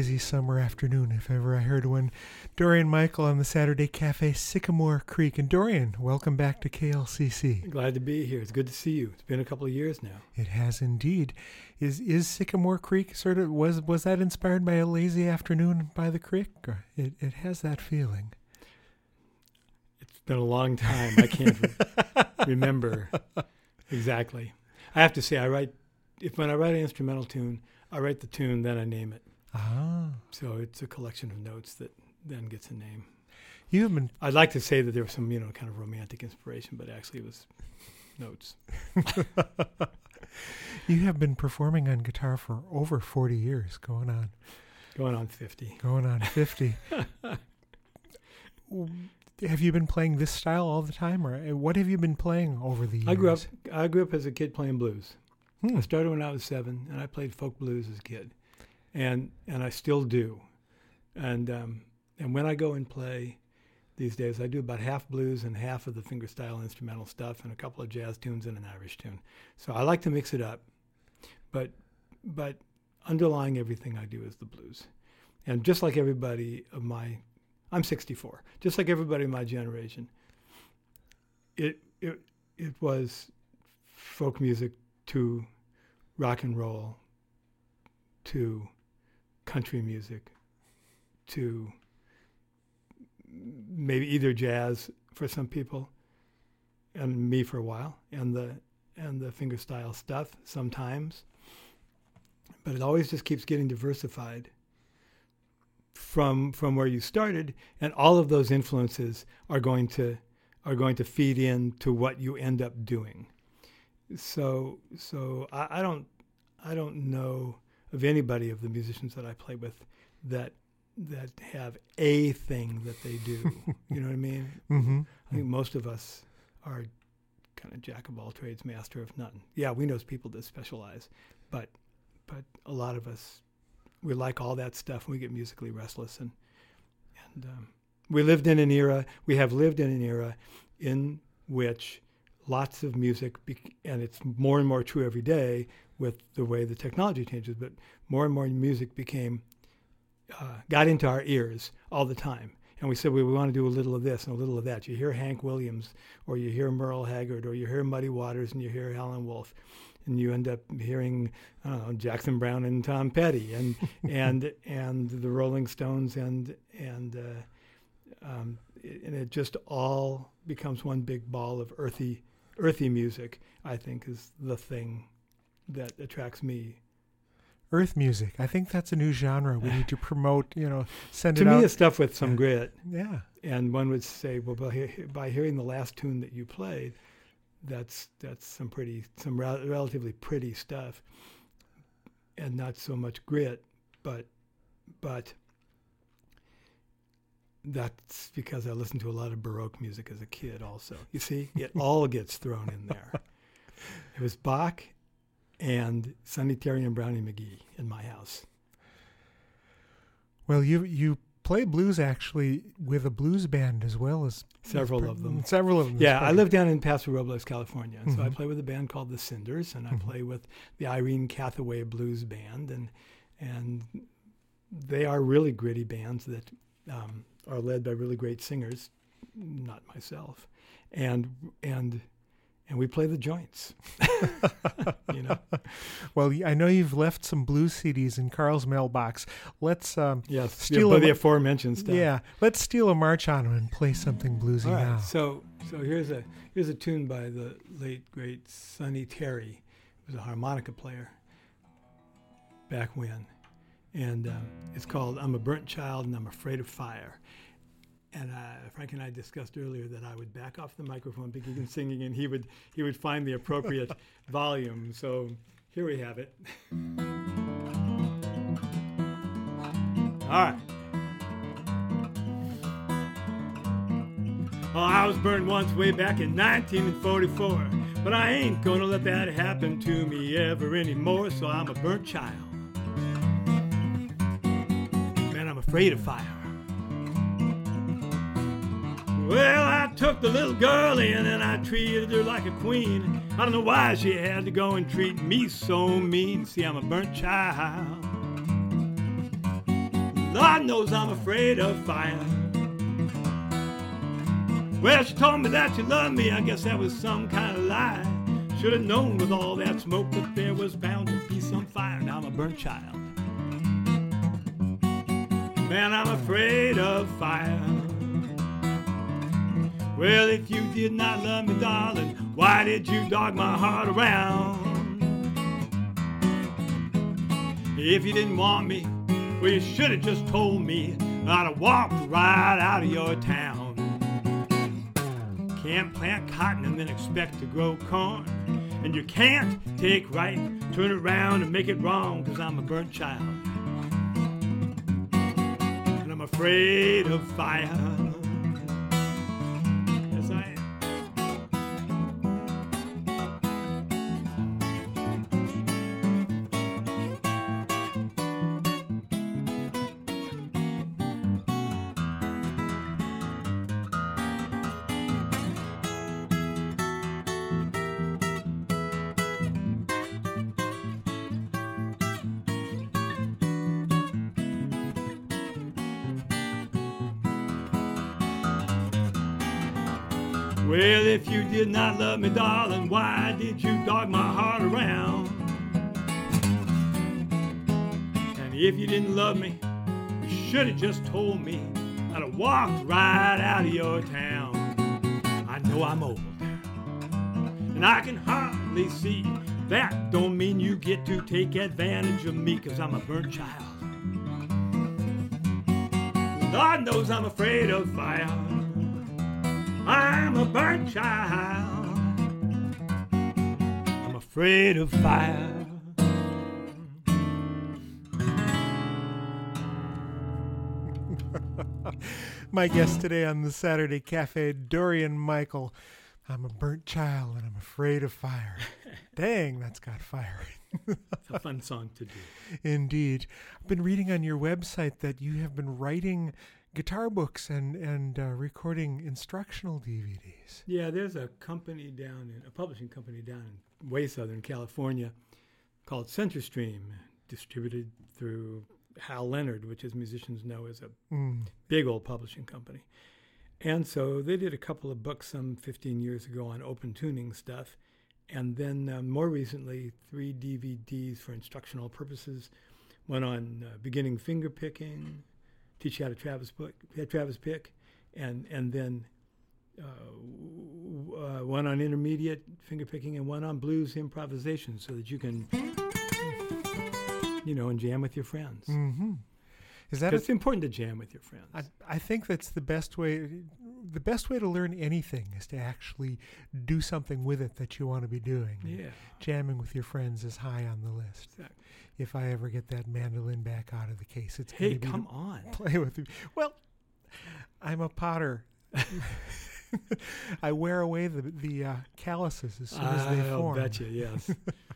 lazy summer afternoon, if ever I heard one. Dorian Michael on the Saturday Cafe, Sycamore Creek. And Dorian, welcome back to KLCC. Glad to be here. It's good to see you. It's been a couple of years now. It has indeed. Is Sycamore Creek sort of, was that inspired by a lazy afternoon by the creek? Or it has that feeling. It's been a long time. I can't remember exactly. I have to say, when I write an instrumental tune, I write the tune, then I name it. Ah. So it's a collection of notes that then gets a name. I'd like to say that there was some, kind of romantic inspiration, but actually it was notes. You have been performing on guitar for over 40 years, going on 50. Going on 50. Have you been playing this style all the time, or what have you been playing over the years? I grew up as a kid playing blues. I started when I was 7, and I played folk blues as a kid, and I still do. And when I go and play these days, I do about half blues and half of the fingerstyle instrumental stuff, and a couple of jazz tunes and an Irish tune. So I like to mix it up, but underlying everything I do is the blues. And just like everybody of I'm 64. Just like everybody in my generation, it was folk music to rock and roll, to country music, to maybe either jazz for some people, and me for a while, and the fingerstyle stuff sometimes. But it always just keeps getting diversified from where you started, and all of those influences are going to feed into what you end up doing. So I don't know of anybody of the musicians that I play with that have a thing that they do. You know what I mean? Mm-hmm. I think most of us are kind of jack of all trades, master of none. Yeah, we know people that specialize, but a lot of us, we like all that stuff, and we get musically restless. And we have lived in an era in which lots of music, and it's more and more true every day with the way the technology changes, but more and more music got into our ears all the time. And we said, we want to do a little of this and a little of that. You hear Hank Williams, or you hear Merle Haggard, or you hear Muddy Waters, and you hear Howlin' Wolf, and you end up hearing, I don't know, Jackson Browne and Tom Petty, and the Rolling Stones, and it just all becomes one big ball of earthy music. I think is the thing that attracts me. Earth music. I think that's a new genre we need to promote, send to it out. To me, it's stuff with some grit. Yeah. And one would say, well, by hearing the last tune that you played, that's some relatively pretty stuff, and not so much grit, but that's because I listened to a lot of Baroque music as a kid also. You see, it all gets thrown in there. It was Bach and Sonny Terry and Brownie McGhee in my house. Well, you play blues actually with a blues band as well as several of them. Yeah, I live down in Paso Robles, California, and so I play with a band called the Cinders, and I play with the Irene Cathaway Blues Band, and they are really gritty bands that are led by really great singers, not myself, and we play the joints. Well, I know you've left some blues CDs in Carl's mailbox. Let's steal the aforementioned stuff. Yeah, let's steal a march on him and play something bluesy All right, now. So here's a tune by the late great Sonny Terry, who was a harmonica player back when, and it's called "I'm a Burnt Child and I'm Afraid of Fire." And Frank and I discussed earlier that I would back off the microphone, begin singing, and he would find the appropriate volume. So here we have it. All right. Well, I was burned once way back in 1944, but I ain't gonna let that happen to me ever anymore. So I'm a burnt child. Man, I'm afraid of fire. Well, I took the little girl in and I treated her like a queen. I don't know why she had to go and treat me so mean. See, I'm a burnt child. Lord knows I'm afraid of fire. Well, she told me that she loved me. I guess that was some kind of lie. Should have known with all that smoke that there was bound to be some fire. Now I'm a burnt child. Man, I'm afraid of fire. Well, if you did not love me, darling, why did you dog my heart around? If you didn't want me, well, you should have just told me. I'd have walked right out of your town. Can't plant cotton and then expect to grow corn. And you can't take right, turn it around and make it wrong, 'cause I'm a burnt child. And I'm afraid of fire. Yes, I am. Well, if you did not love me, darling, why did you dog my heart around? And if you didn't love me, you should have just told me. I'd have walked right out of your town. I know I'm old, and I can hardly see. That don't mean you get to take advantage of me, 'cause I'm a burnt child. Lord knows I'm afraid of fire. I'm a burnt child. I'm afraid of fire. My guest today on the Saturday Cafe, Dorian Michael. I'm a burnt child and I'm afraid of fire. Dang, that's got fire. It's a fun song to do. Indeed. I've been reading on your website that you have been writing guitar books and recording instructional DVDs. Yeah, there's a publishing company down in way Southern California called CenterStream, distributed through Hal Leonard, which as musicians know is a big old publishing company. And so they did a couple of books some 15 years ago on open tuning stuff. And then more recently, 3 DVDs for instructional purposes. One on beginning finger picking, teach you how to Travis pick, and then one on intermediate finger picking and one on blues improvisation, so that you can, and jam with your friends. Mm-hmm. It's important to jam with your friends. I think that's the best way. The best way to learn anything is to actually do something with it that you want to be doing. Yeah. Jamming with your friends is high on the list. Exactly. If I ever get that mandolin back out of the case, it's hey, going to be come on, play with you. Well, I'm a potter. I wear away the calluses as soon as they form. I'll bet you, yes.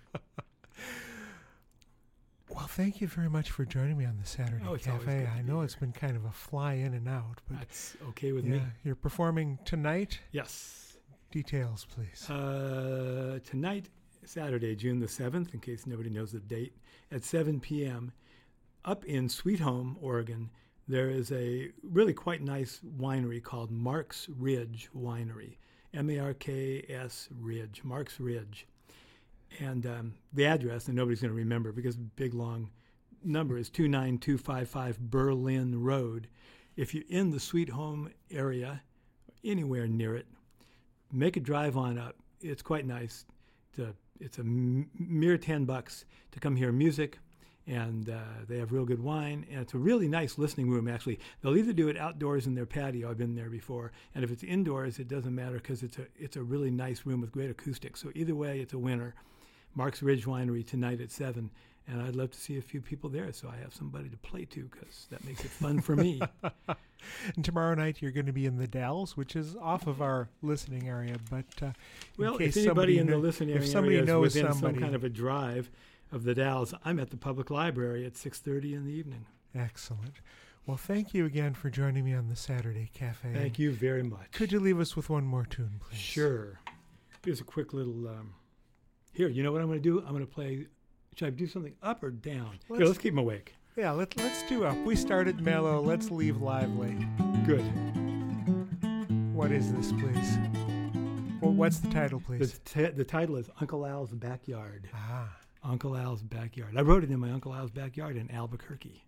Well, thank you very much for joining me on the Saturday Cafe. I know it's been kind of a fly in and out, but that's okay with me. You're performing tonight? Yes. Details, please. Tonight, Saturday, June the 7th, in case nobody knows the date, at 7 p.m., up in Sweet Home, Oregon, there is a really quite nice winery called Marks Ridge Winery, M-A-R-K-S Ridge, Marks Ridge. And the address, and nobody's going to remember because the big long number is 29255 Berlin Road. If you're in the Sweet Home area, anywhere near it, make a drive on up. It's quite nice. It's a mere $10 to come hear music, and they have real good wine, and it's a really nice listening room, actually. They'll either do it outdoors in their patio. I've been there before. And if it's indoors, it doesn't matter because it's a really nice room with great acoustics. So either way, it's a winner. Marks Ridge Winery tonight at 7, and I'd love to see a few people there so I have somebody to play to because that makes it fun for me. And tomorrow night you're going to be in the Dalles, which is off of our listening area. But if anybody in the listening area is within some somebody kind of a drive of the Dalles, I'm at the public library at 6:30 in the evening. Excellent. Well, thank you again for joining me on the Saturday Cafe. Thank you very much. Could you leave us with one more tune, please? Sure. Here's a quick little... Here, you know what I'm going to do? I'm going to play... Should I do something up or down? Let's keep them awake. Yeah, let's do up. We started mellow. Let's leave lively. Good. What is this, please? Well, what's the title, please? The title is Uncle Al's Backyard. Ah. Uncle Al's Backyard. I wrote it in my Uncle Al's backyard in Albuquerque.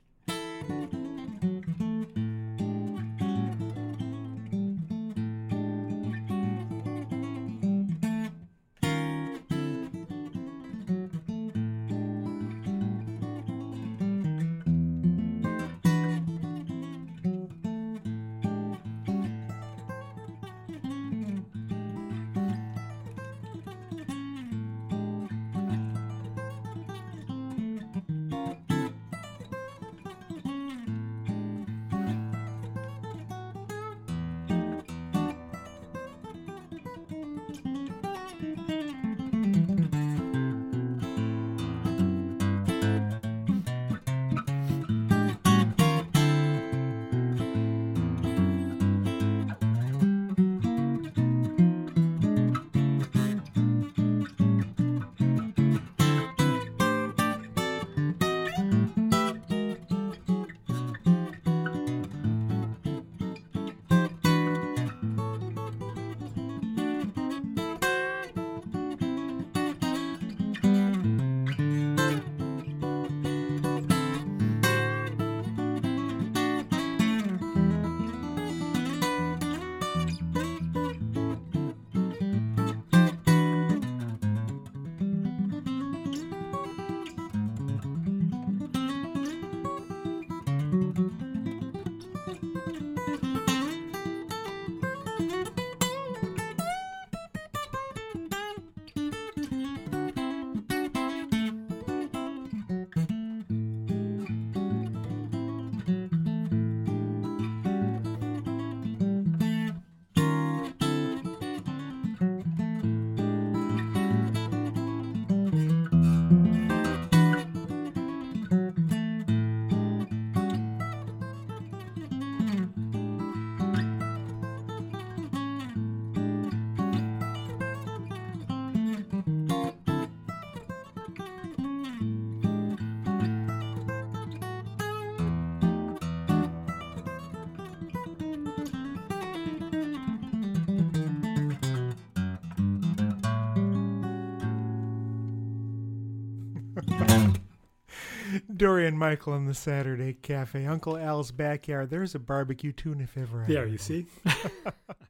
Dorian Michael in the Saturday Cafe. Uncle Al's Backyard. There's a barbecue tune if ever I There, heard you one. see?